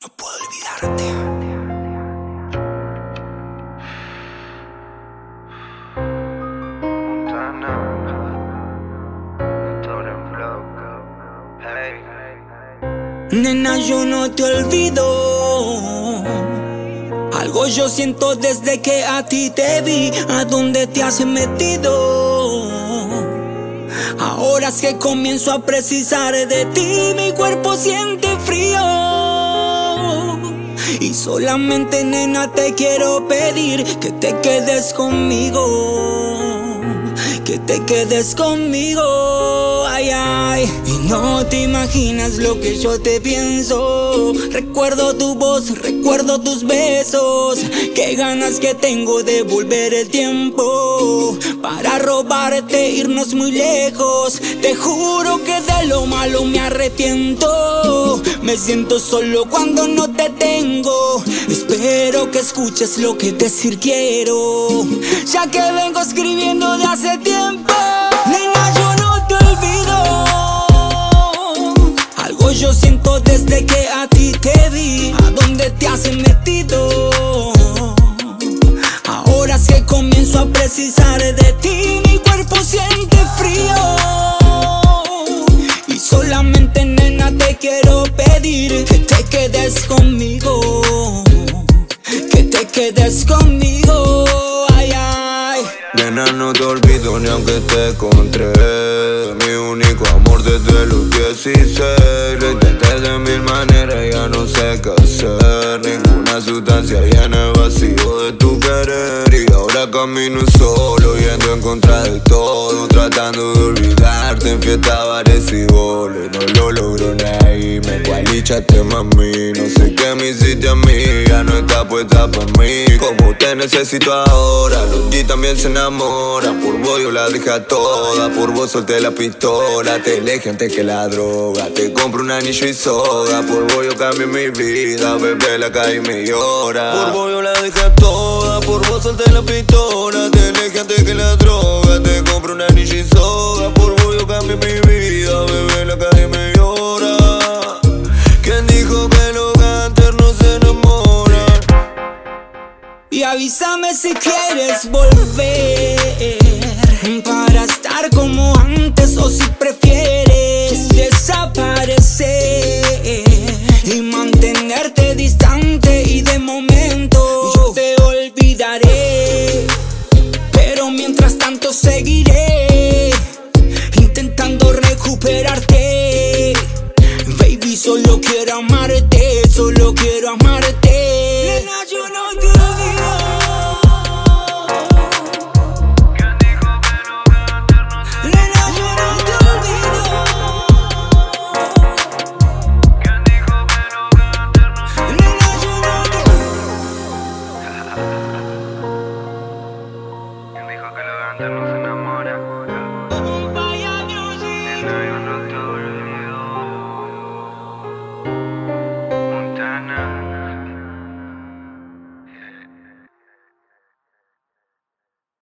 No puedo olvidarte. Nena, yo no te olvido. Algo yo siento desde que a ti te vi. ¿A dónde te has metido? Ahora es que comienzo a precisar de ti. Mi cuerpo siente frío. Y solamente, nena, te quiero pedir que te quedes conmigo. Que te quedes conmigo, ay, ay. Y no te imaginas lo que yo te pienso. Recuerdo tu voz, recuerdo tus besos. Qué ganas que tengo de volver el tiempo para robarte, irnos muy lejos. Te juro que de lo malo me arrepiento. Me siento solo cuando no te tengo. Espero que escuches lo que decir quiero, ya que vengo escribiendo de hace tiempo. Nena, yo no te olvido. Algo yo siento desde que a ti te vi. ¿A dónde te has metido? Ahora es que comienzo a precisar de ti. Mi cuerpo siente frío. Y solamente, nena, te quiero pedir que te quedes conmigo. Que te quedes conmigo, ay, ay. Nena, no te olvido ni aunque te encontré. Mi único amor desde los 16. Lo intenté de mil maneras, ya no sé qué hacer. Ninguna sustancia llena el vacío de tu querer. Y ahora camino solo, yendo en contra de todo, tratando de olvidarte en fiestas, bares y boles. No lo logro nadie, me cualichaste, mami. No sé qué me hiciste a mí, ya no estás puesta pa' mí. Como te necesito ahora, los G también se enamoran. Por vos yo la dejé a toda, por vos solté la pistola. Te elegí antes que la droga, te compro un anillo y soga. Por vos yo cambié mi vida, bebé, la calle me llora. Por vos yo la dejé a toda, por vos solté la pistola. Te elegí antes que la droga, te compro un anillo y soga. Por vos yo cambié mi vida, bebé, la calle me llora. ¿Quién dijo que los gangsters no se enamoran? Y avísame si quieres volver para estar como antes, o si prefieres desaparecer y mantenerte distante. Y de momento yo te olvidaré, pero mientras tanto seguiré intentando recuperarte. Baby, solo quiero amarte, solo quiero amarte. Nena, yo no te